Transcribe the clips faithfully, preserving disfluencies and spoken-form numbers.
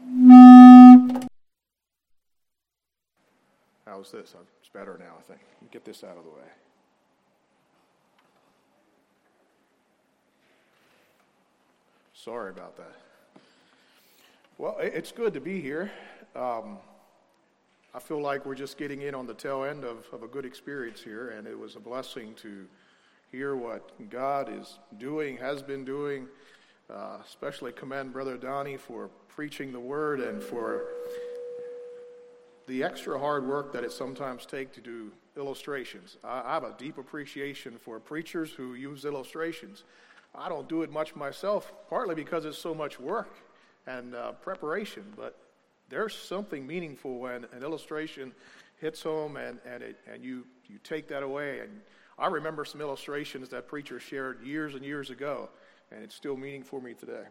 How's this? It's better now, I think. Get this out of the way. Sorry about that. Well, it's good to be here. Um, I feel like we're just getting in on the tail end of, of a good experience here, and it was a blessing to hear what God is doing, has been doing. Uh, especially commend Brother Donnie for preaching the word and for the extra hard work that it sometimes takes to do illustrations. I, I have a deep appreciation for preachers who use illustrations. I don't do it much myself, partly because it's so much work and uh, preparation, but there's something meaningful when an illustration hits home and, and, it, and you, you take that away. And I remember some illustrations that preachers shared years and years ago, and it's still meaningful for me today.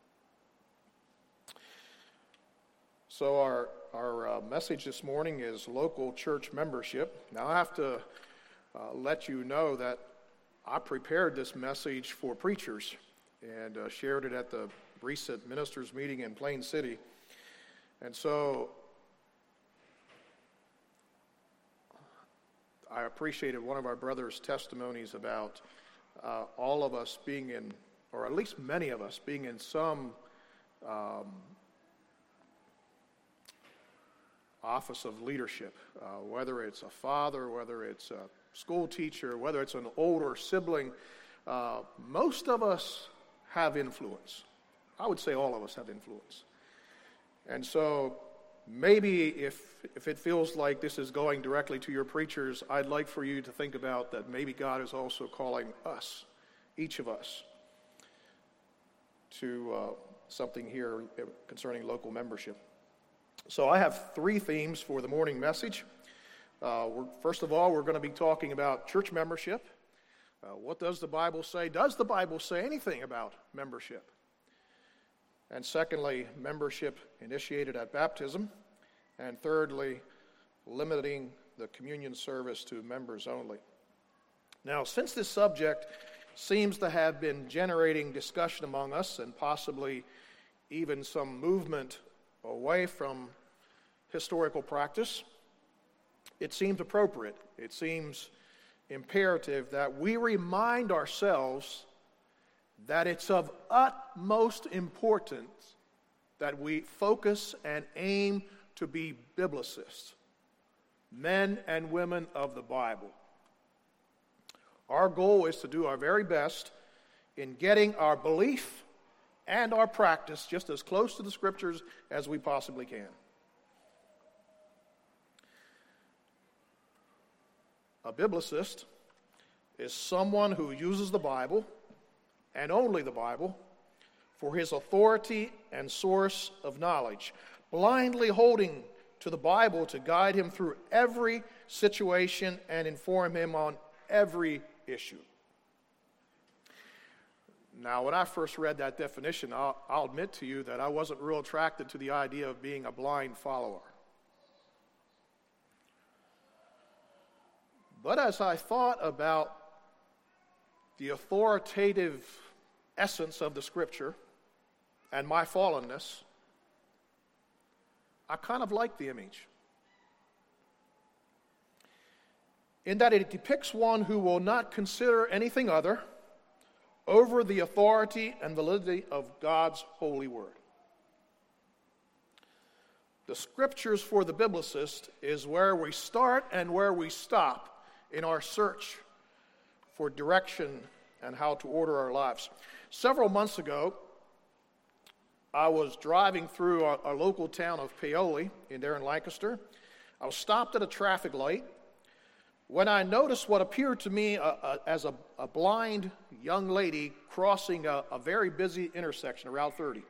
So our, our uh, message this morning is local church membership. Now I have to uh, let you know that I prepared this message for preachers and uh, shared it at the recent ministers meeting in Plain City. And so I appreciated one of our brothers' testimonies about uh, all of us being in, or at least many of us being in some um, office of leadership, uh, whether it's a father, whether it's a school teacher, whether it's an older sibling. Uh, most of us have influence. I would say all of us have influence. And so maybe if if it feels like this is going directly to your preachers, I'd like for you to think about that maybe God is also calling us, each of us, to uh, something here concerning local membership. So I have three themes for the morning message. Uh, we're, first of all, we're going to be talking about church membership. Uh, what does the Bible say? Does the Bible say anything about membership? And secondly, membership initiated at baptism. And thirdly, limiting the communion service to members only. Now, since this subject seems to have been generating discussion among us and possibly even some movement away from historical practice, it seems appropriate, it seems imperative that we remind ourselves that it's of utmost importance that we focus and aim to be biblicists, men and women of the Bible. Our goal is to do our very best in getting our belief and our practice just as close to the Scriptures as we possibly can. A biblicist is someone who uses the Bible, and only the Bible, for his authority and source of knowledge, blindly holding to the Bible to guide him through every situation and inform him on every issue. Now, when I first read that definition, I'll, I'll admit to you that I wasn't real attracted to the idea of being a blind follower. But as I thought about the authoritative essence of the Scripture and my fallenness, I kind of like the image. In that it depicts one who will not consider anything other over the authority and validity of God's holy word. The Scriptures for the biblicist is where we start and where we stop in our search for direction and how to order our lives. Several months ago, I was driving through our, our local town of Paoli in there in Lancaster. I was stopped at a traffic light when I noticed what appeared to me uh, uh, as a, a blind young lady crossing a, a very busy intersection, Route thirty.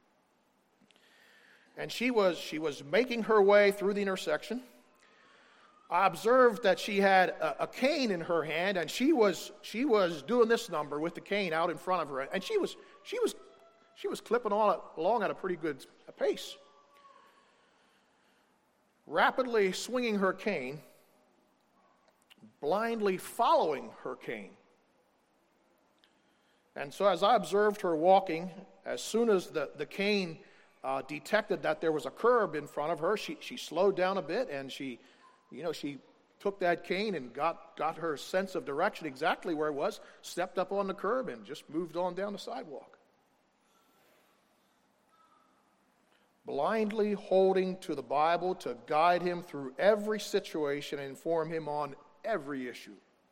And she was she was making her way through the intersection. I observed that she had a, a cane in her hand, and she was she was doing this number with the cane out in front of her, and she was she was she was clipping all along at a pretty good pace, rapidly swinging her cane, blindly following her cane. And so, as I observed her walking, as soon as the the cane uh, detected that there was a curb in front of her, she, she slowed down a bit, and she, you know, she took that cane and got, got her sense of direction exactly where it was, stepped up on the curb, and just moved on down the sidewalk. Blindly holding to the Bible to guide him through every situation and inform him on every issue.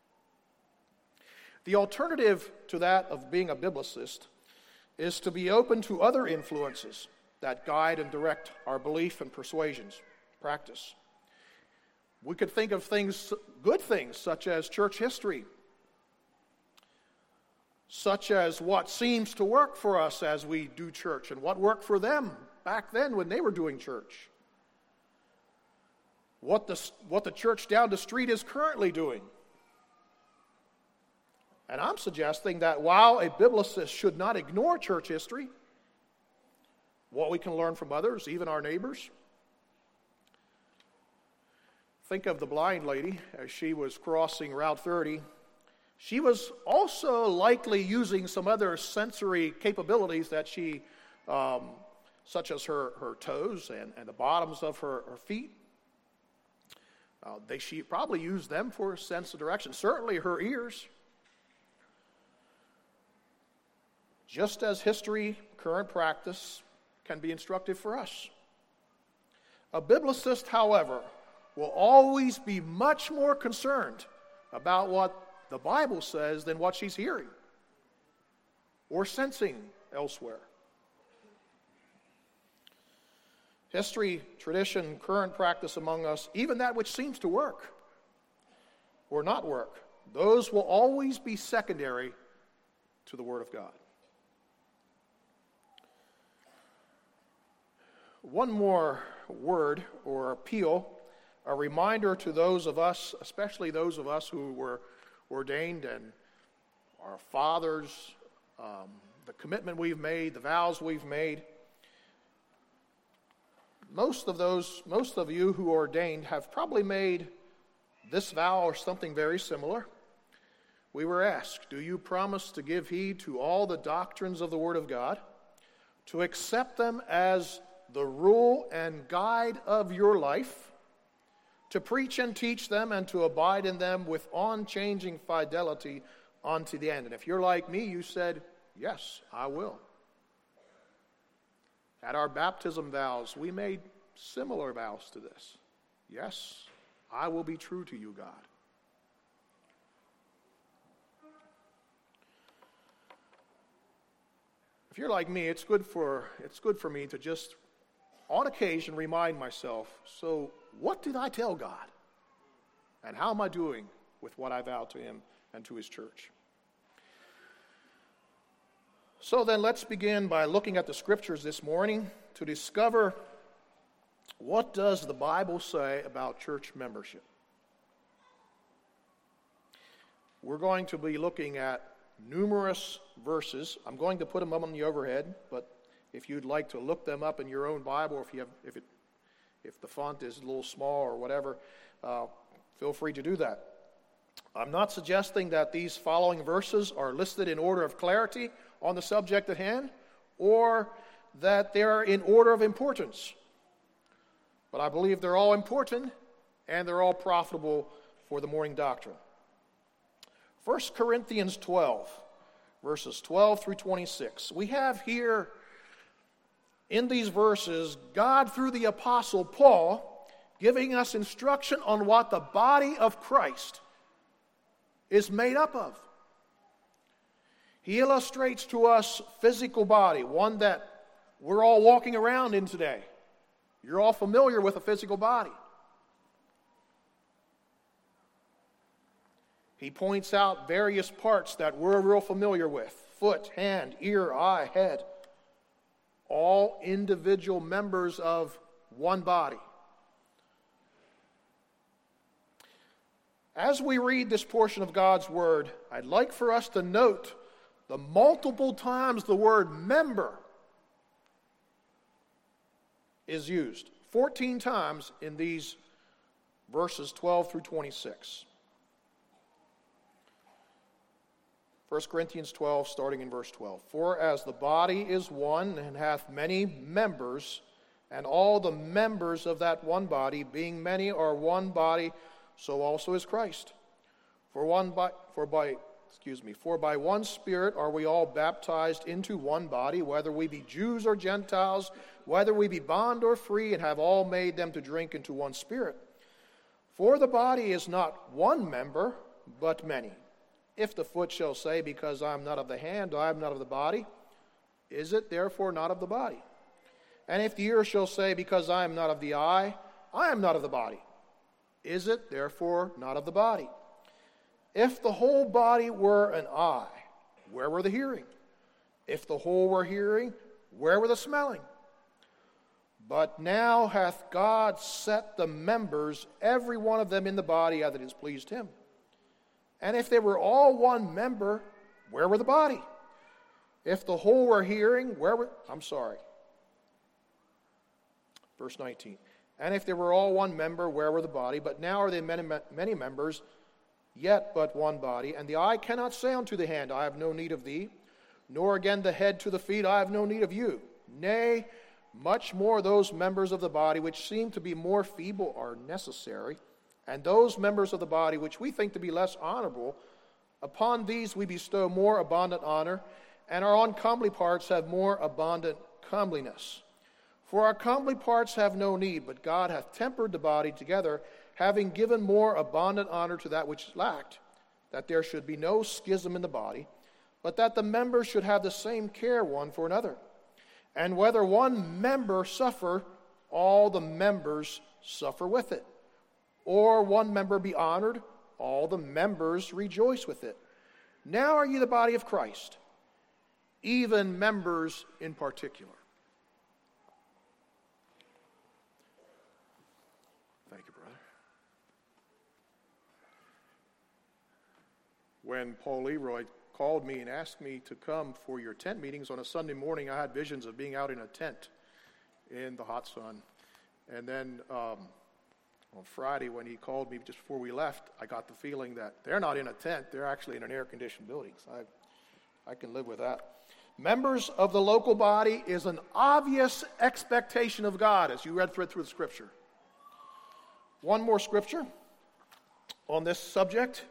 The alternative to that of being a biblicist is to be open to other influences that guide and direct our belief and persuasions, practice. We could think of things, good things, such as church history, such as what seems to work for us as we do church and what worked for them back then when they were doing church. What the, what the church down the street is currently doing. And I'm suggesting that while a biblicist should not ignore church history, what we can learn from others, even our neighbors. Think of the blind lady as she was crossing Route thirty. She was also likely using some other sensory capabilities that she, um, such as her, her toes and, and the bottoms of her, her feet. Uh, they, she probably used them for a sense of direction. Certainly her ears. Just as history, current practice can be instructive for us. A biblicist, however, will always be much more concerned about what the Bible says than what she's hearing or sensing elsewhere. History, tradition, current practice among us, even that which seems to work or not work, those will always be secondary to the Word of God. One more word or appeal, a reminder to those of us, especially those of us who were ordained and our fathers, um, the commitment we've made, the vows we've made. Most of those, most of you who are ordained have probably made this vow or something very similar. We were asked, do you promise to give heed to all the doctrines of the Word of God, to accept them as the rule and guide of your life, to preach and teach them, and to abide in them with unchanging fidelity unto the end? And if you're like me, you said, yes, I will. At our baptism vows, we made similar vows to this. Yes, I will be true to you, God. If you're like me, it's good for it's good for me to just on occasion remind myself, so what did I tell God? And how am I doing with what I vowed to him and to his church? So then let's begin by looking at the scriptures this morning to discover what does the Bible say about church membership. We're going to be looking at numerous verses. I'm going to put them up on the overhead, but if you'd like to look them up in your own Bible, if you have, if it, if the font is a little small or whatever, uh, feel free to do that. I'm not suggesting that these following verses are listed in order of clarity on the subject at hand, or that they're in order of importance. But I believe they're all important, and they're all profitable for the morning doctrine. First Corinthians twelve, verses twelve through twenty-six. We have here in these verses, God, through the Apostle Paul, giving us instruction on what the body of Christ is made up of. He illustrates to us physical body, one that we're all walking around in today. You're all familiar with a physical body. He points out various parts that we're real familiar with: foot, hand, ear, eye, head. All individual members of one body. As we read this portion of God's Word, I'd like for us to note the multiple times the word member is used. fourteen times in these verses twelve through twenty-six. First Corinthians twelve, starting in verse twelve. For as the body is one and hath many members, and all the members of that one body, being many, are one body, so also is Christ. For one by for by excuse me, for by one Spirit are we all baptized into one body, whether we be Jews or Gentiles, whether we be bond or free, and have all made them to drink into one Spirit. For the body is not one member, but many. If the foot shall say, because I am not of the hand, I am not of the body, is it therefore not of the body? And if the ear shall say, because I am not of the eye, I am not of the body, is it therefore not of the body? If the whole body were an eye, where were the hearing? If the whole were hearing, where were the smelling? But now hath God set the members, every one of them in the body, as it has pleased him. And if they were all one member, where were the body? If the whole were hearing, where were... I'm sorry. Verse nineteen. And if they were all one member, where were the body? But now are they many, many members, yet but one body. And the eye cannot say unto the hand, I have no need of thee, nor again the head to the feet, I have no need of you. Nay, much more those members of the body which seem to be more feeble are necessary, and those members of the body which we think to be less honorable, upon these we bestow more abundant honor, and our uncomely parts have more abundant comeliness. For our comely parts have no need, but God hath tempered the body together, having given more abundant honor to that which lacked, that there should be no schism in the body, but that the members should have the same care one for another. And whether one member suffer, all the members suffer with it. Or one member be honored, all the members rejoice with it. Now are ye the body of Christ, even members in particular. Thank you, brother. When Paul Leroy called me and asked me to come for your tent meetings on a Sunday morning, I had visions of being out in a tent in the hot sun. And then um, on Friday, when he called me just before we left, I got the feeling that they're not in a tent, they're actually in an air-conditioned building. So I, I can live with that. Members of the local body is an obvious expectation of God, as you read through, through the Scripture. One more Scripture on this subject.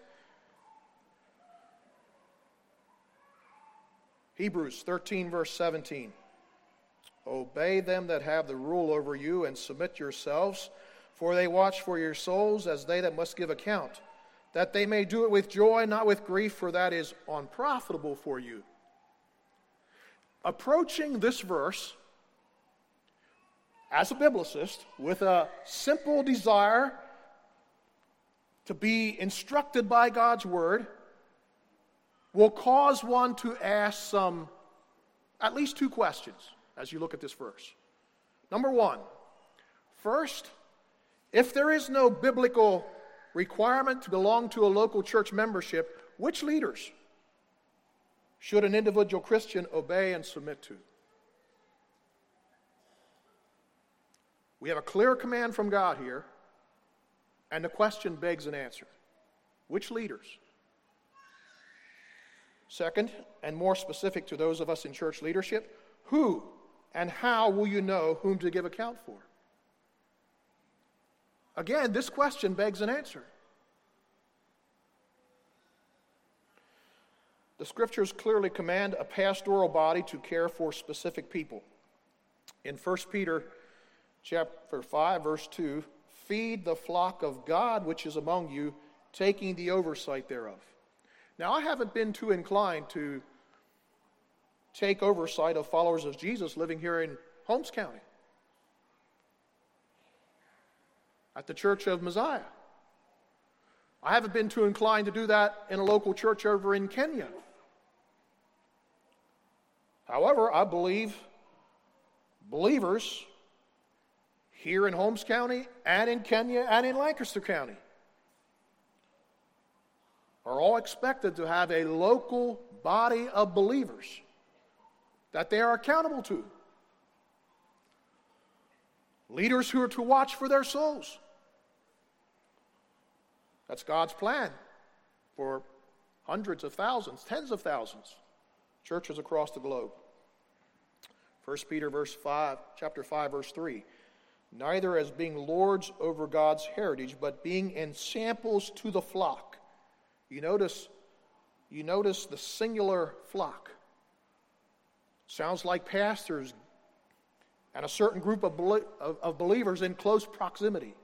Hebrews thirteen, verse seventeen. Obey them that have the rule over you, and submit yourselves, for they watch for your souls as they that must give account, that they may do it with joy, not with grief, for that is unprofitable for you. Approaching this verse as a biblicist with a simple desire to be instructed by God's word will cause one to ask some, at least two questions as you look at this verse. Number one, first, if there is no biblical requirement to belong to a local church membership, which leaders should an individual Christian obey and submit to? We have a clear command from God here, and the question begs an answer. Which leaders? Second, and more specific to those of us in church leadership, who and how will you know whom to give account for? Again, this question begs an answer. The Scriptures clearly command a pastoral body to care for specific people. In First Peter chapter five, verse two, feed the flock of God which is among you, taking the oversight thereof. Now, I haven't been too inclined to take oversight of followers of Jesus living here in Holmes County, at the Church of Messiah. I haven't been too inclined to do that in a local church over in Kenya. However, I believe believers here in Holmes County and in Kenya and in Lancaster County are all expected to have a local body of believers that they are accountable to. Leaders who are to watch for their souls. That's God's plan for hundreds of thousands, tens of thousands, churches across the globe. First Peter verse five, chapter five, verse three. Neither as being lords over God's heritage, but being ensamples to the flock. You notice, you notice the singular flock. Sounds like pastors and a certain group of, of, of believers in close proximity.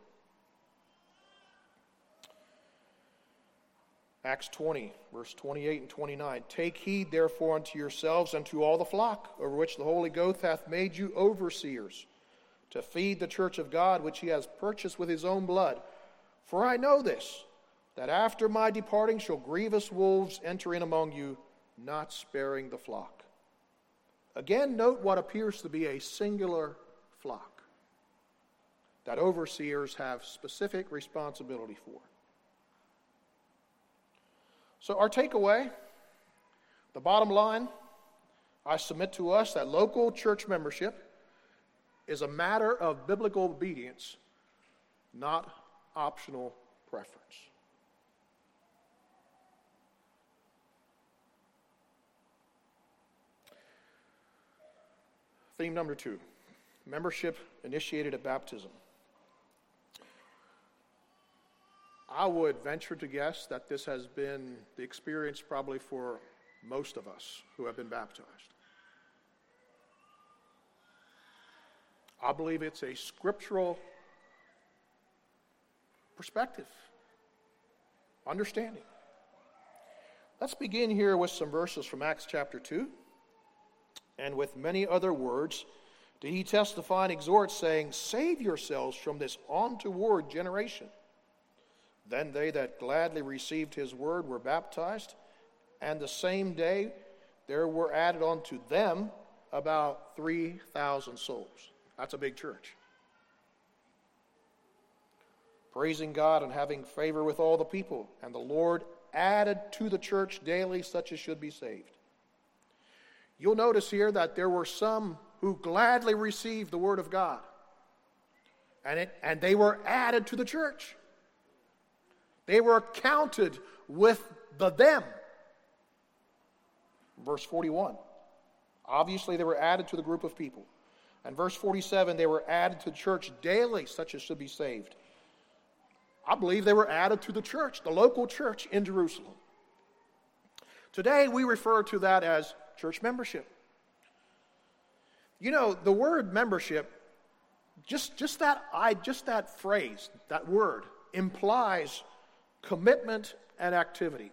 Acts twenty, verse twenty-eight and twenty-nine. Take heed therefore unto yourselves and to all the flock, over which the Holy Ghost hath made you overseers, to feed the church of God, which he has purchased with his own blood. For I know this, that after my departing shall grievous wolves enter in among you, not sparing the flock. Again, note what appears to be a singular flock that overseers have specific responsibility for. So our takeaway, the bottom line, I submit to us that local church membership is a matter of biblical obedience, not optional preference. Theme number two, membership initiated at baptism. I would venture to guess that this has been the experience probably for most of us who have been baptized. I believe it's a scriptural perspective, understanding. Let's begin here with some verses from Acts chapter two. And with many other words did he testify and exhort, saying, Save yourselves from this untoward generation. Then they that gladly received his word were baptized, and the same day there were added unto them about three thousand souls. That's a big church. Praising God and having favor with all the people. And the Lord added to the church daily such as should be saved. You'll notice here that there were some who gladly received the word of God. And, it, and they were added to the church. They were counted with the them. Verse forty-one. Obviously they were added to the group of people. And verse forty-seven, they were added to the church daily, such as should be saved. I believe they were added to the church, the local church in Jerusalem. Today we refer to that as church membership. You know, the word membership, just, just that I just that phrase, that word, implies commitment and activity.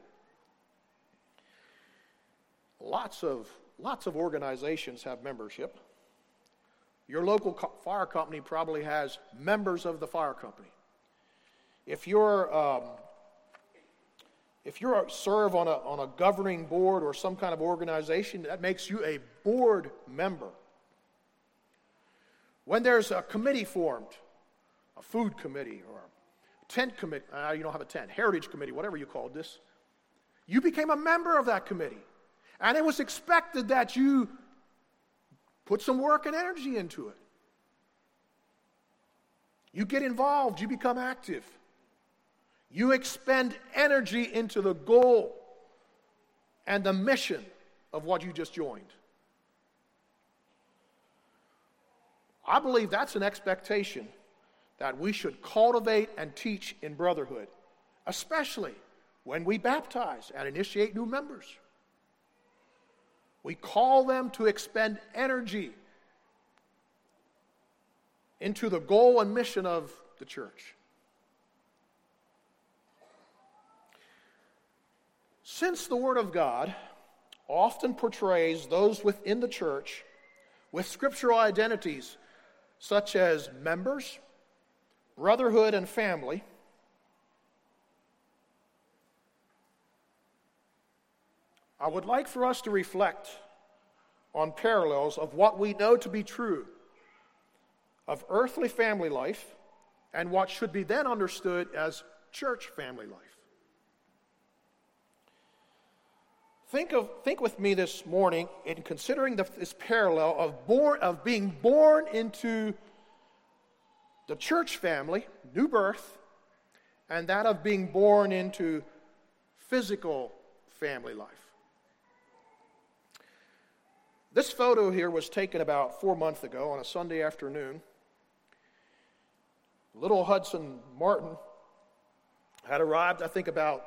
Lots of lots of organizations have membership. Your local co- fire company probably has members of the fire company. If you're um, if you serve on a on a governing board or some kind of organization, that makes you a board member. When there's a committee formed, a food committee or a tent committee, uh, you don't have a tent, heritage committee, whatever you called this, you became a member of that committee. And it was expected that you put some work and energy into it. You get involved, you become active. You expend energy into the goal and the mission of what you just joined. I believe that's an expectation that we should cultivate and teach in brotherhood, especially when we baptize and initiate new members. We call them to expend energy into the goal and mission of the church. Since the Word of God often portrays those within the church with scriptural identities such as members, brotherhood, and family, I would like for us to reflect on parallels of what we know to be true of earthly family life and what should be then understood as church family life. Think of think with me this morning in considering the, this parallel of born of being born into the church family, new birth, and that of being born into physical family life. This photo here was taken about four months ago on a Sunday afternoon. Little Hudson Martin had arrived, I think, about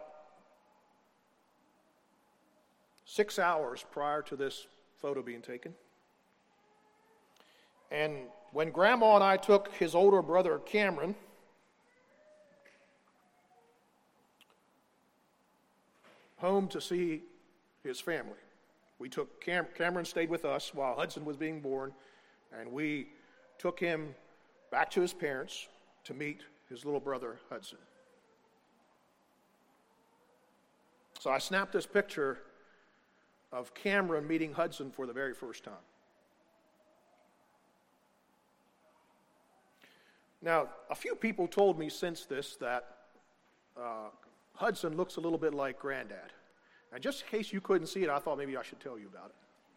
six hours prior to this photo being taken. And when Grandma and I took his older brother Cameron home to see his family, we took Cam- Cameron stayed with us while Hudson was being born, and we took him back to his parents to meet his little brother Hudson. So I snapped this picture of Cameron meeting Hudson for the very first time. Now, a few people told me since this that uh, Hudson looks a little bit like Granddad. And just in case you couldn't see it, I thought maybe I should tell you about it.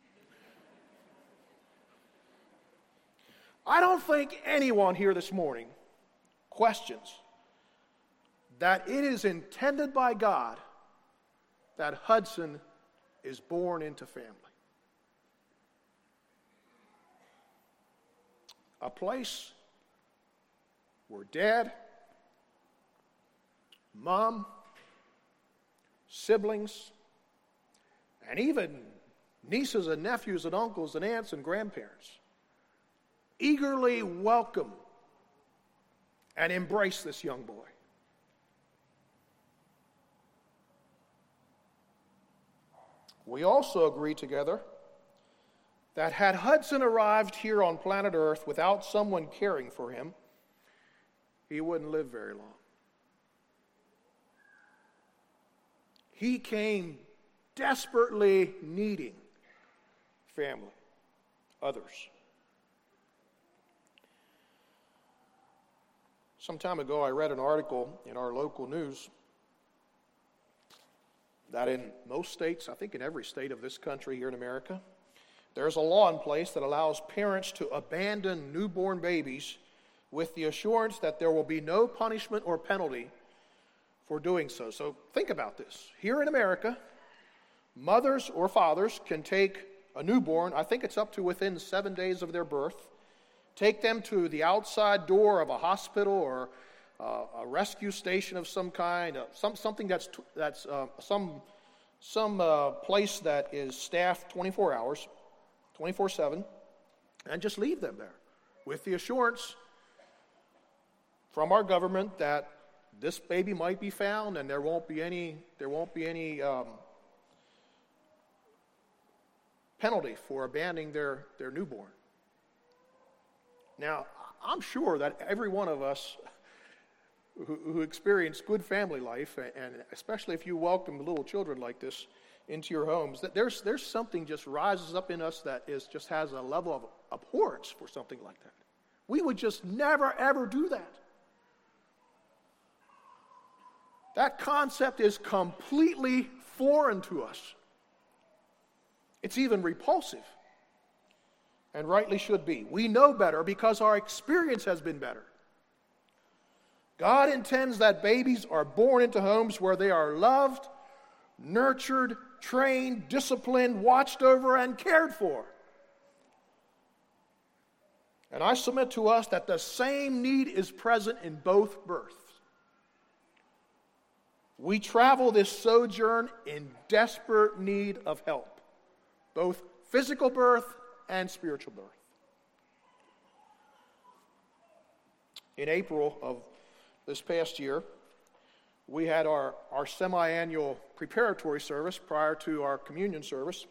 I don't think anyone here this morning questions that it is intended by God that Hudson is born into family. A place where dad, mom, siblings, and even nieces and nephews and uncles and aunts and grandparents eagerly welcome and embrace this young boy. We also agree together that had Hudson arrived here on planet Earth without someone caring for him, he wouldn't live very long. He came desperately needing family, others. Some time ago, I read an article in our local news that in most states, I think in every state of this country here in America, there's a law in place that allows parents to abandon newborn babies with the assurance that there will be no punishment or penalty for doing so. So think about this. Here in America, mothers or fathers can take a newborn, I think it's up to within seven days of their birth, take them to the outside door of a hospital or uh, a rescue station of some kind, uh, some something that's that's uh, some some uh, place that is staffed twenty-four hours, twenty-four seven, and just leave them there with the assurance from our government that this baby might be found and there won't be any there won't be any um, penalty for abandoning their, their newborn. Now, I'm sure that every one of us who, who experience good family life, and especially if you welcome little children like this into your homes, that there's there's something just rises up in us that is just has a level of abhorrence for something like that. We would just never, ever do that. That concept is completely foreign to us. It's even repulsive, and rightly should be. We know better because our experience has been better. God intends that babies are born into homes where they are loved, nurtured, trained, disciplined, watched over, and cared for. And I submit to us that the same need is present in both births. We travel this sojourn in desperate need of help, both physical birth and spiritual birth. In April of this past year, we had our, our semi-annual preparatory service prior to our communion service.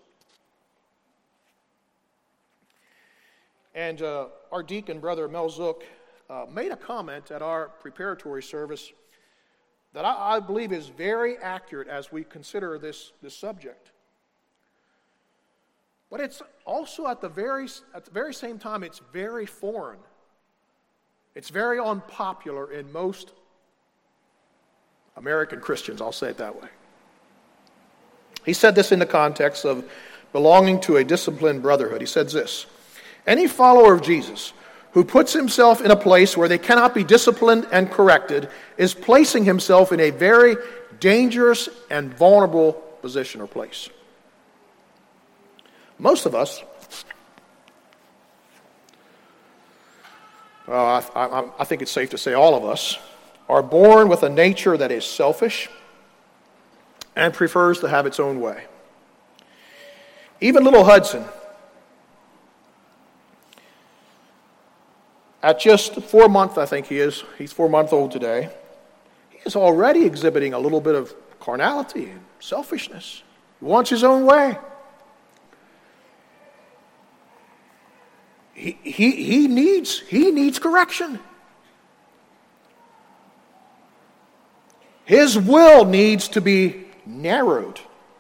And uh, our deacon, Brother Mel Zook, uh, made a comment at our preparatory service that I, I believe is very accurate as we consider this, this subject. But it's also at the very at the very same time, it's very foreign. It's very unpopular in most American Christians, I'll say it that way. He said this in the context of belonging to a disciplined brotherhood. He said this: any follower of Jesus who puts himself in a place where they cannot be disciplined and corrected is placing himself in a very dangerous and vulnerable position or place. Most of us, well, I, I, I think it's safe to say all of us, are born with a nature that is selfish and prefers to have its own way. Even little Hudson, at just four months, I think he is, he's four months old today, he is already exhibiting a little bit of carnality and selfishness. He wants his own way. He, he, he, needs, he needs correction. His will needs to be narrowed.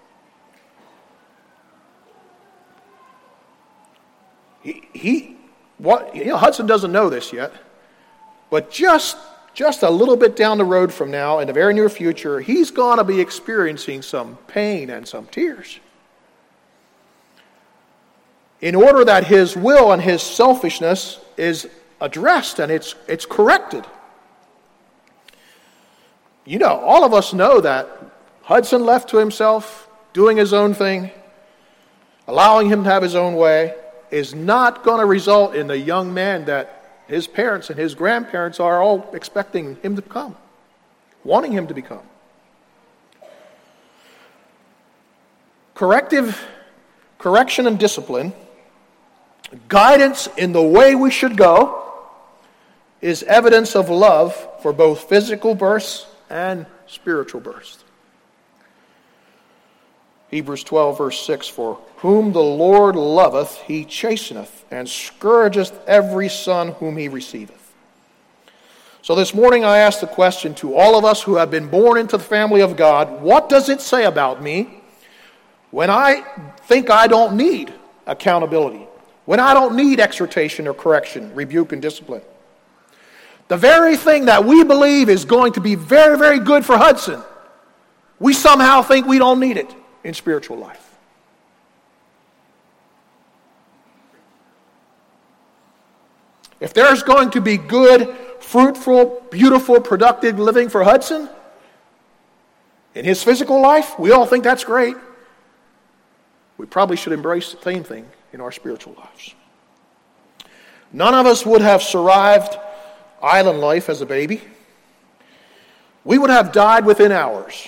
He, he what, you know, Hudson doesn't know this yet, but just, just a little bit down the road from now, in the very near future, he's going to be experiencing some pain and some tears. In order that his will and his selfishness is addressed and it's it's corrected. You know, all of us know that Hudson left to himself, doing his own thing, allowing him to have his own way, is not going to result in the young man that his parents and his grandparents are all expecting him to become, wanting him to become. Corrective, correction and discipline, guidance in the way we should go, is evidence of love for both physical births and spiritual births. Hebrews twelve, verse six, for whom the Lord loveth, he chasteneth, and scourgeth every son whom he receiveth. So this morning I ask the question to all of us who have been born into the family of God, what does it say about me when I think I don't need accountability? When I don't need exhortation or correction, rebuke and discipline. The very thing that we believe is going to be very, very good for Hudson, we somehow think we don't need it in spiritual life. If there's going to be good, fruitful, beautiful, productive living for Hudson in his physical life, we all think that's great. We probably should embrace the same thing in our spiritual lives. None of us would have survived island life as a baby. We would have died within hours.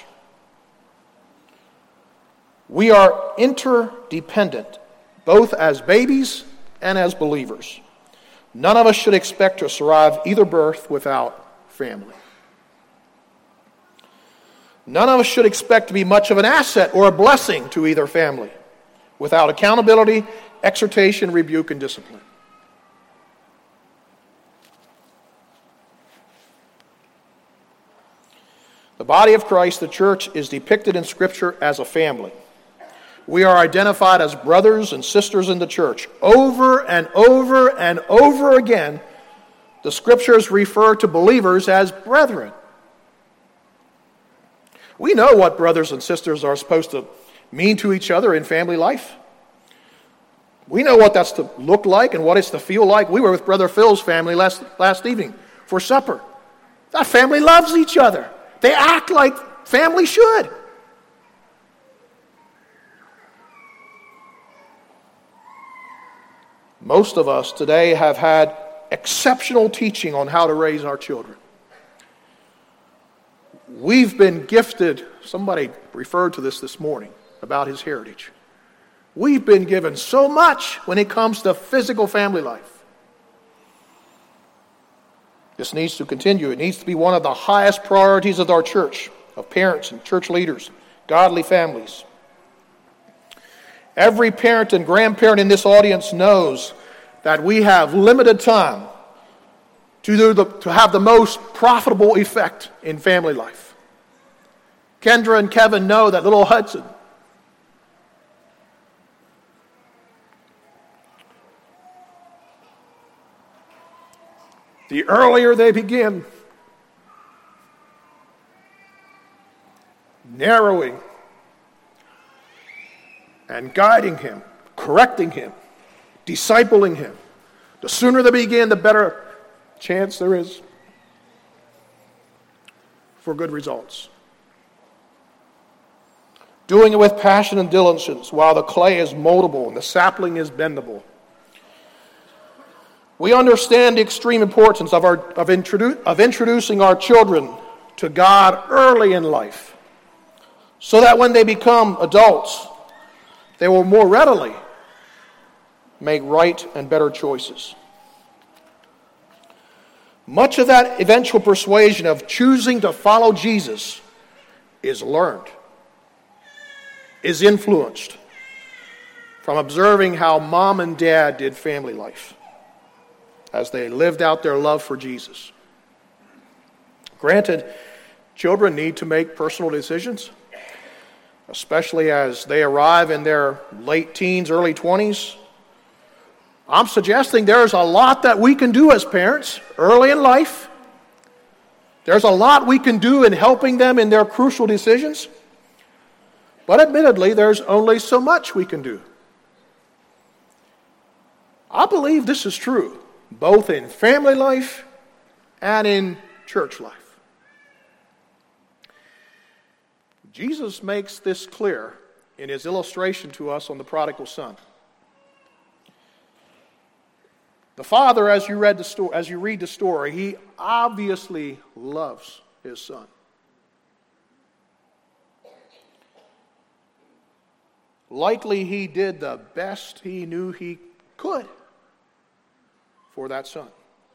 We are interdependent, both as babies and as believers. None of us should expect to survive either birth without family. None of us should expect to be much of an asset or a blessing to either family without accountability, exhortation, rebuke, and discipline. The body of Christ, the church, is depicted in Scripture as a family. We are identified as brothers and sisters in the church. Over and over and over again, the Scriptures refer to believers as brethren. We know what brothers and sisters are supposed to mean to each other in family life. We know what that's to look like and what it's to feel like. We were with Brother Phil's family last, last evening for supper. That family loves each other. They act like family should. Most of us today have had exceptional teaching on how to raise our children. We've been gifted, somebody referred to this this morning about his heritage. We've been given so much when it comes to physical family life. This needs to continue. It needs to be one of the highest priorities of our church, of parents and church leaders, godly families. Every parent and grandparent in this audience knows that we have limited time to, do the, to have the most profitable effect in family life. Kendra and Kevin know that little Hudson, the earlier they begin narrowing and guiding him, correcting him, discipling him, the sooner they begin, the better chance there is for good results. doing it with passion and diligence while the clay is moldable and the sapling is bendable. We understand the extreme importance of, our, of, introdu- of introducing our children to God early in life so that when they become adults, they will more readily make right and better choices. Much of that eventual persuasion of choosing to follow Jesus is learned, is influenced from observing how mom and dad did family life as they lived out their love for Jesus. Granted, children need to make personal decisions, especially as they arrive in their late teens, early twenties. I'm suggesting there's a lot that we can do as parents early in life. There's a lot we can do in helping them in their crucial decisions. But admittedly, there's only so much we can do. I believe this is true, both in family life and in church life. Jesus makes this clear in his illustration to us on the prodigal son. The father, as you read the story, as you read the story, he obviously loves his son. Likely he did the best he knew he could for that son.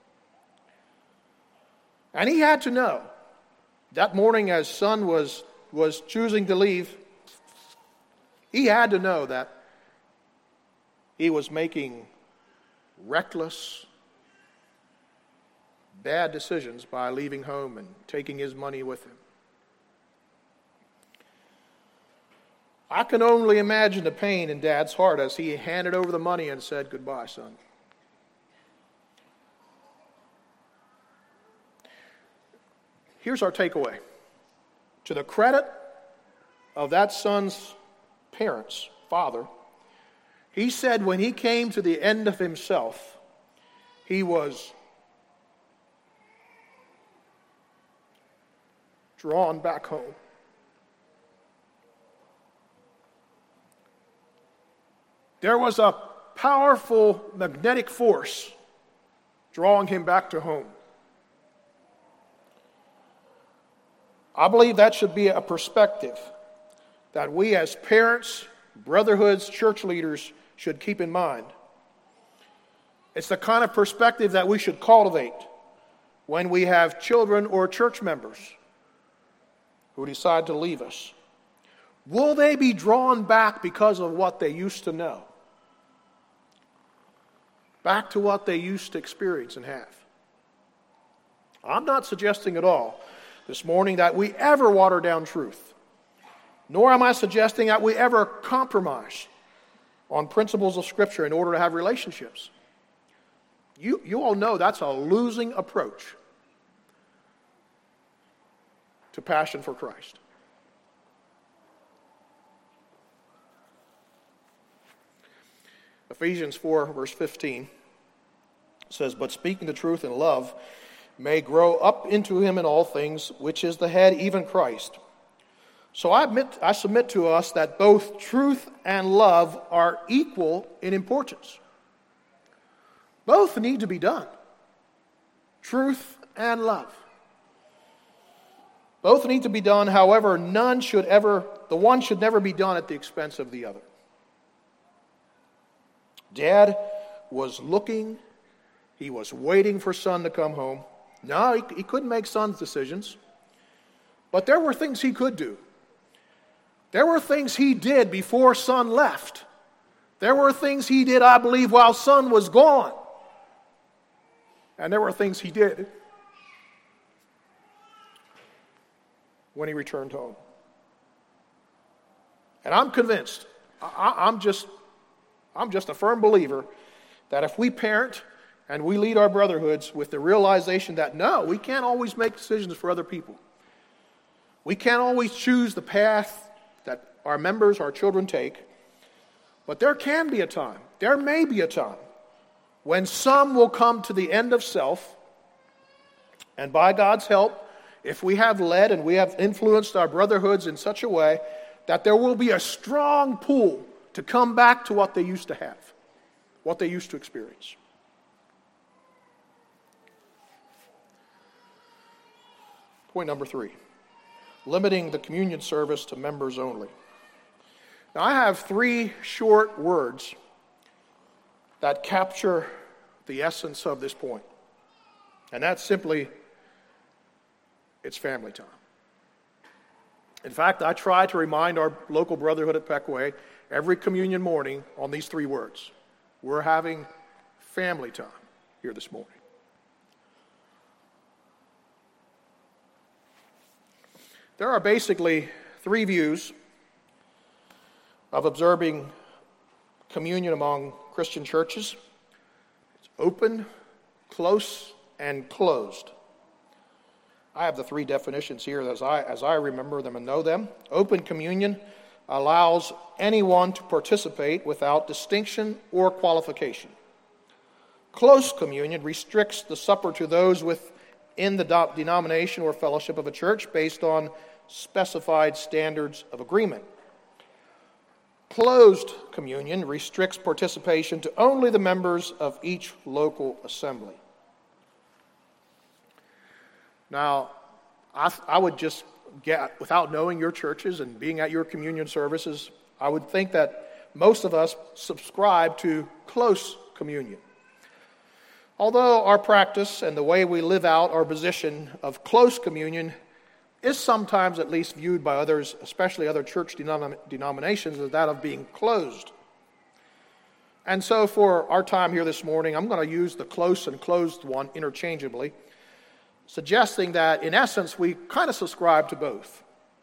And he had to know that morning as son was, was choosing to leave, he had to know that he was making reckless, bad decisions by leaving home and taking his money with him. I can only imagine the pain in Dad's heart as he handed over the money and said, "Goodbye, son." Here's our takeaway. To the credit of that son's parents, father, he said when he came to the end of himself, he was drawn back home. There was a powerful magnetic force drawing him back to home. I believe that should be a perspective that we as parents, brotherhoods, church leaders should keep in mind. It's the kind of perspective that we should cultivate when we have children or church members who decide to leave us. Will they be drawn back because of what they used to know? Back to what they used to experience and have? I'm not suggesting at all this morning that we ever water down truth, nor am I suggesting that we ever compromise on principles of Scripture in order to have relationships. You, you all know that's a losing approach to passion for Christ. Ephesians four, verse fifteen says, "But speaking the truth in love may grow up into him in all things, which is the head, even Christ." So I admit, I submit to us that both truth and love are equal in importance. Both need to be done. Truth and love. Both need to be done, however, none should ever, the one should never be done at the expense of the other. Dad was looking, he was waiting for son to come home. No, he, he couldn't make son's decisions. But there were things he could do. There were things he did before son left. There were things he did, I believe, while son was gone. And there were things he did when he returned home. And I'm convinced, I, I'm just, I'm just a firm believer that if we parent and we lead our brotherhoods with the realization that, no, we can't always make decisions for other people. We can't always choose the path that our members, our children take. But there can be a time, there may be a time, when some will come to the end of self, and by God's help, if we have led and we have influenced our brotherhoods in such a way that there will be a strong pull to come back to what they used to have, what they used to experience. Point number three, limiting the communion service to members only. Now, I have three short words that capture the essence of this point. And that's simply, it's family time. In fact, I try to remind our local brotherhood at Pequea every communion morning on these three words. We're having family time here this morning. There are basically three views of observing communion among Christian churches. It's open, close, and closed. I have the three definitions here as I, as I remember them and know them. Open communion allows anyone to participate without distinction or qualification. Close communion restricts the supper to those within the do- denomination or fellowship of a church based on specified standards of agreement. Closed communion restricts participation to only the members of each local assembly. Now, I, I would just get, without knowing your churches and being at your communion services, I would think that most of us subscribe to close communion. Although our practice and the way we live out our position of close communion is sometimes at least viewed by others, especially other church denom- denominations, as that of being closed. And so for our time here this morning, I'm going to use the close and closed one interchangeably, suggesting that in essence we kind of subscribe to both.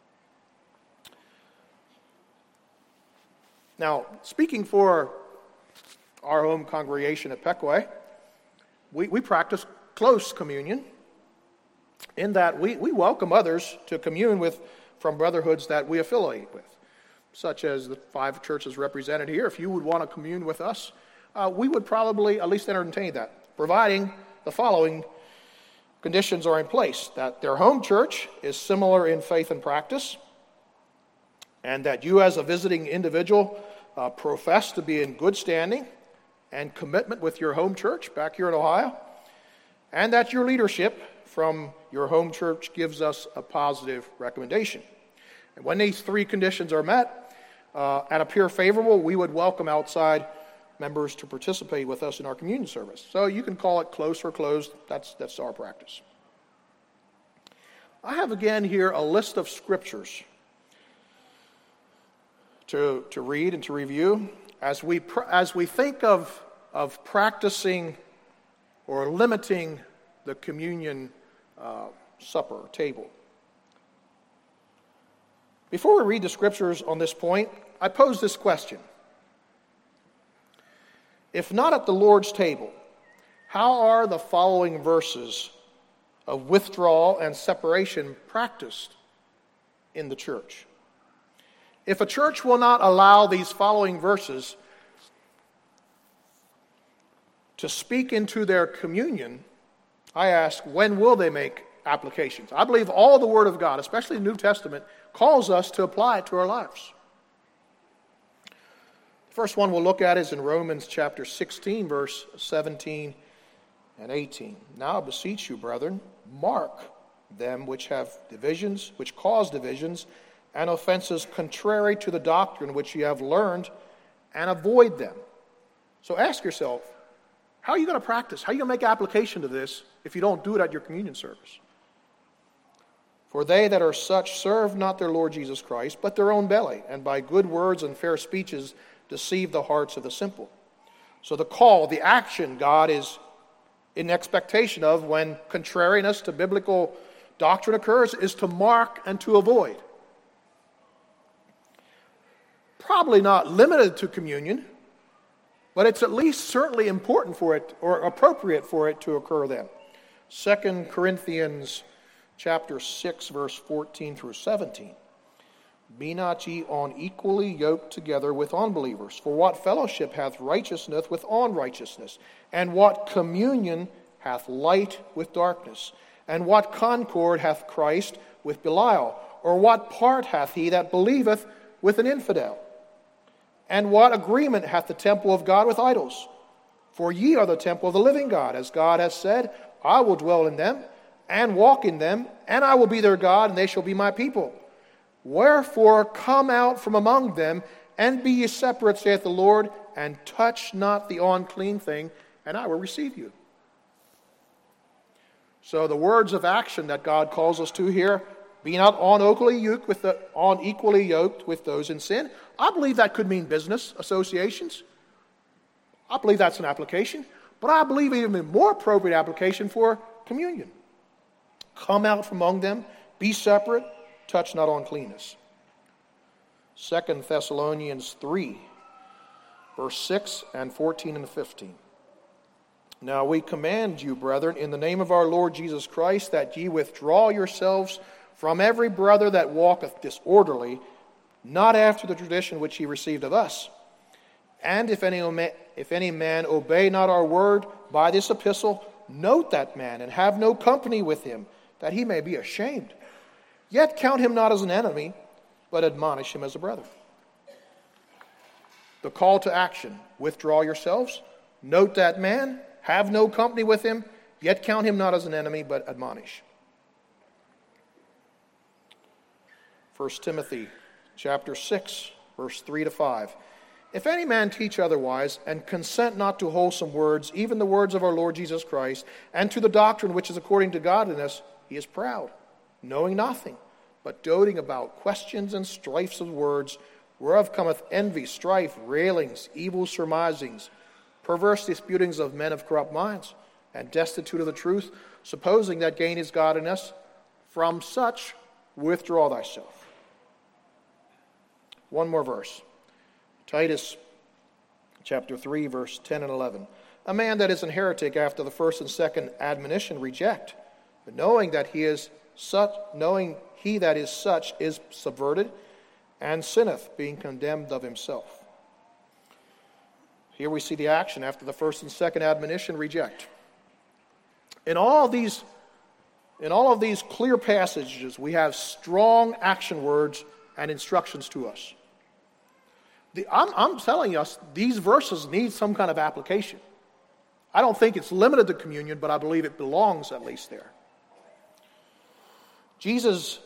Now, speaking for our home congregation at Pequea, we, we practice close communion, in that we, we welcome others to commune with from brotherhoods that we affiliate with, such as the five churches represented here. If you would want to commune with us, uh, we would probably at least entertain that, providing the following conditions are in place: that their home church is similar in faith and practice, and that you as a visiting individual uh, profess to be in good standing and commitment with your home church back here in Ohio, and that your leadership from your home church gives us a positive recommendation. And when these three conditions are met uh, and appear favorable, we would welcome outside members to participate with us in our communion service. So you can call it close or closed. That's, that's our practice. I have again here a list of scriptures to, to read and to review as we, as we think of, of practicing or limiting the communion Uh, supper, table. Before we read the scriptures on this point, I pose this question. If not at the Lord's table, how are the following verses of withdrawal and separation practiced in the church? If a church will not allow these following verses to speak into their communion, I ask, when will they make applications? I believe all the Word of God, especially the New Testament, calls us to apply it to our lives. The first one we'll look at is in Romans chapter sixteen, verse seventeen and eighteen. Now I beseech you, brethren, mark them which have divisions, which cause divisions, and offenses contrary to the doctrine which you have learned, and avoid them. So ask yourself, how are you going to practice? How are you going to make application to this if you don't do it at your communion service? For they that are such serve not their Lord Jesus Christ, but their own belly, and by good words and fair speeches deceive the hearts of the simple. So the call, the action God is in expectation of when contrariness to biblical doctrine occurs is to mark and to avoid. Probably not limited to communion, but it's at least certainly important for it, or appropriate for it to occur then. Second Corinthians chapter six, verse fourteen through seventeen. Be not ye unequally yoked together with unbelievers. For what fellowship hath righteousness with unrighteousness? And what communion hath light with darkness? And what concord hath Christ with Belial? Or what part hath he that believeth with an infidel? And what agreement hath the temple of God with idols? For ye are the temple of the living God, as God has said, I will dwell in them, and walk in them, and I will be their God, and they shall be my people. Wherefore come out from among them, and be ye separate, saith the Lord, and touch not the unclean thing, and I will receive you. So the words of action that God calls us to here, be not unequally yoked with the unequally yoked with those in sin. I believe that could mean business associations. I believe that's an application, but I believe even a more appropriate application for communion. Come out from among them, be separate, touch not uncleanness. Second Thessalonians three, verse six and fourteen and fifteen. Now we command you, brethren, in the name of our Lord Jesus Christ, that ye withdraw yourselves from every brother that walketh disorderly, not after the tradition which he received of us. And if any, if any man obey not our word by this epistle, note that man, and have no company with him, that he may be ashamed. Yet count him not as an enemy, but admonish him as a brother. The call to action, withdraw yourselves, note that man, have no company with him, yet count him not as an enemy, but admonish. First Timothy chapter six, verse three to five. If any man teach otherwise, and consent not to wholesome words, even the words of our Lord Jesus Christ, and to the doctrine which is according to godliness, he is proud, knowing nothing, but doting about questions and strifes of words, whereof cometh envy, strife, railings, evil surmisings, perverse disputings of men of corrupt minds, and destitute of the truth, supposing that gain is godliness. From such withdraw thyself. One more verse. Titus chapter three, verse ten and eleven. A man that is an heretic after the first and second admonition reject, but knowing that he is such, knowing he that is such is subverted, and sinneth, being condemned of himself. Here we see the action after the first and second admonition, reject. In all these, in all of these clear passages, we have strong action words and instructions to us. The, I'm, I'm telling us, these verses need some kind of application. I don't think it's limited to communion, but I believe it belongs at least there. Jesus,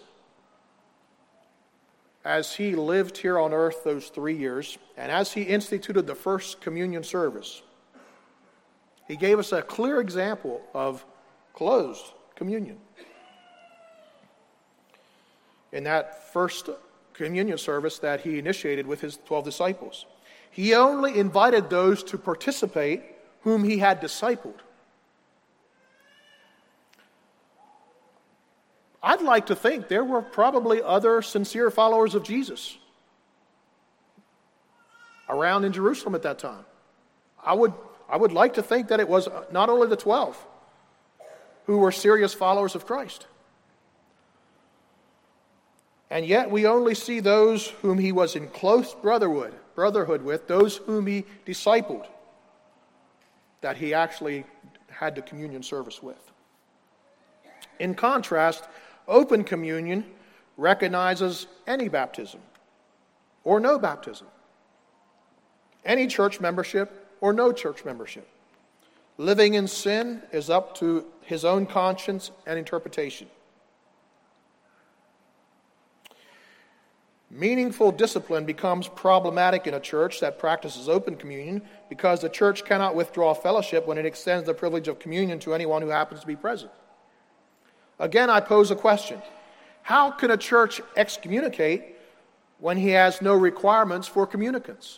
as he lived here on earth those three years, and as he instituted the first communion service, he gave us a clear example of closed communion. In that first communion service that he initiated with his twelve disciples, he only invited those to participate whom he had discipled. I'd like to think there were probably other sincere followers of Jesus around in Jerusalem at that time. I would, I would like to think that it was not only the twelve who were serious followers of Christ. And yet we only see those whom he was in close brotherhood, brotherhood with, those whom he discipled, that he actually had the communion service with. In contrast, open communion recognizes any baptism or no baptism, any church membership or no church membership. Living in sin is up to his own conscience and interpretation. Meaningful discipline becomes problematic in a church that practices open communion because the church cannot withdraw fellowship when it extends the privilege of communion to anyone who happens to be present. Again, I pose a question. How can a church excommunicate when he has no requirements for communicants?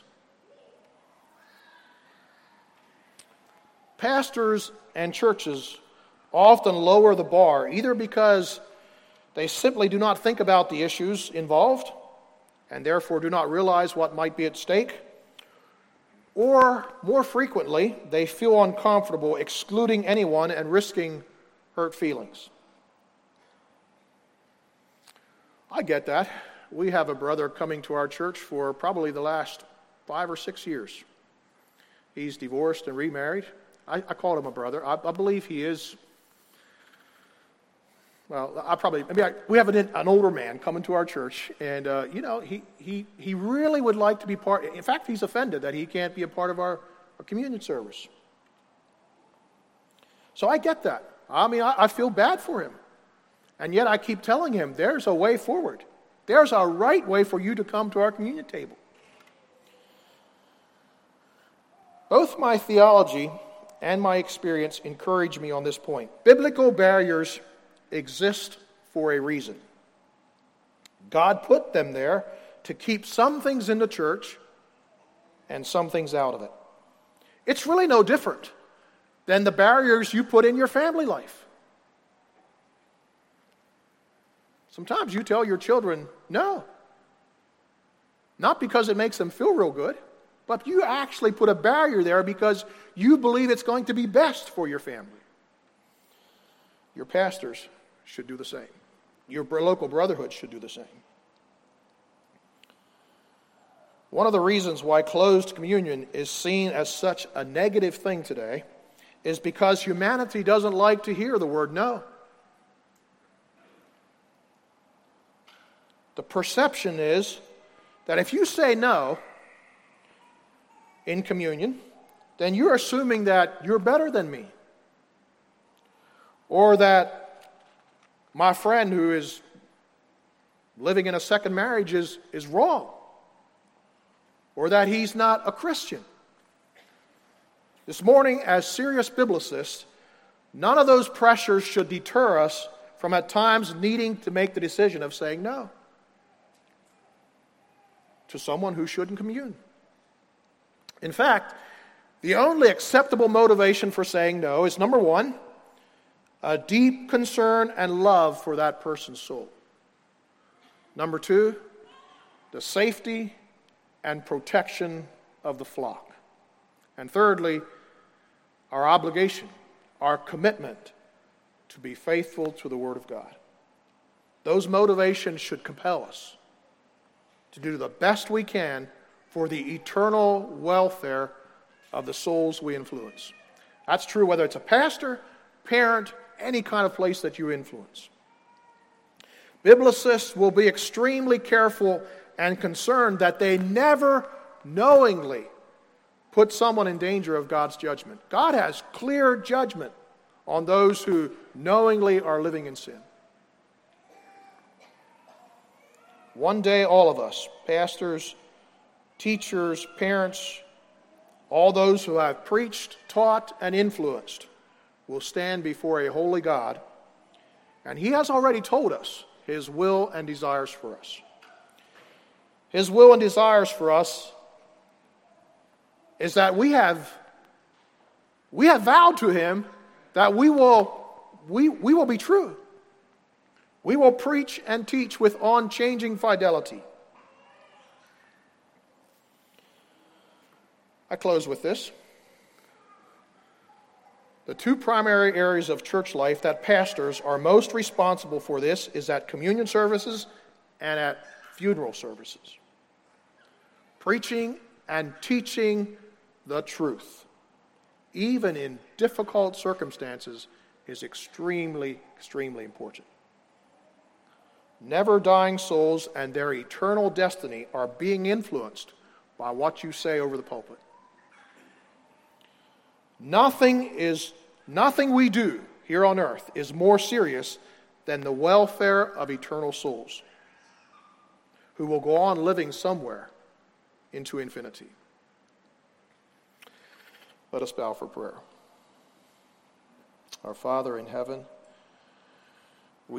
Pastors and churches often lower the bar, either because they simply do not think about the issues involved and therefore do not realize what might be at stake, or more frequently, they feel uncomfortable excluding anyone and risking hurt feelings. I get that. We have a brother coming to our church for probably the last five or six years. He's divorced and remarried. I, I called him a brother. I, I believe he is Well, I probably, maybe I, we have an, an older man coming to our church, and, uh, you know, he, he, he really would like to be part, in fact, he's offended that he can't be a part of our, our communion service. So I get that. I mean, I, I feel bad for him. And yet I keep telling him, there's a way forward. There's a right way for you to come to our communion table. Both my theology and my experience encourage me on this point. Biblical barriers exist for a reason. God put them there to keep some things in the church and some things out of it. It's really no different than the barriers you put in your family life. Sometimes you tell your children no. Not because it makes them feel real good, but you actually put a barrier there because you believe it's going to be best for your family. Your pastors should do the same. Your local brotherhood should do the same. One of the reasons why closed communion is seen as such a negative thing today is because humanity doesn't like to hear the word no. The perception is that if you say no in communion, then you're assuming that you're better than me. Or that my friend who is living in a second marriage is, is wrong. Or that he's not a Christian. This morning, as serious biblicists, none of those pressures should deter us from at times needing to make the decision of saying no to someone who shouldn't commune. In fact, the only acceptable motivation for saying no is, number one, a deep concern and love for that person's soul. Number two, the safety and protection of the flock. And thirdly, our obligation, our commitment to be faithful to the Word of God. Those motivations should compel us to do the best we can for the eternal welfare of the souls we influence. That's true whether it's a pastor, parent, any kind of place that you influence. Biblicists will be extremely careful and concerned that they never knowingly put someone in danger of God's judgment. God has clear judgment on those who knowingly are living in sin. One day, all of us, pastors, teachers, parents, all those who have preached, taught, and influenced, will stand before a holy God, and He has already told us His will and desires for us. His will and desires for us is that we have we have vowed to Him that we will we, we will be true. We will preach and teach with unchanging fidelity. I close with this. The two primary areas of church life that pastors are most responsible for this is at communion services and at funeral services. Preaching and teaching the truth, even in difficult circumstances, is extremely, extremely important. Never dying souls and their eternal destiny are being influenced by what you say over the pulpit. Nothing is, nothing we do here on earth is more serious than the welfare of eternal souls who will go on living somewhere into infinity. Let us bow for prayer. Our Father in heaven,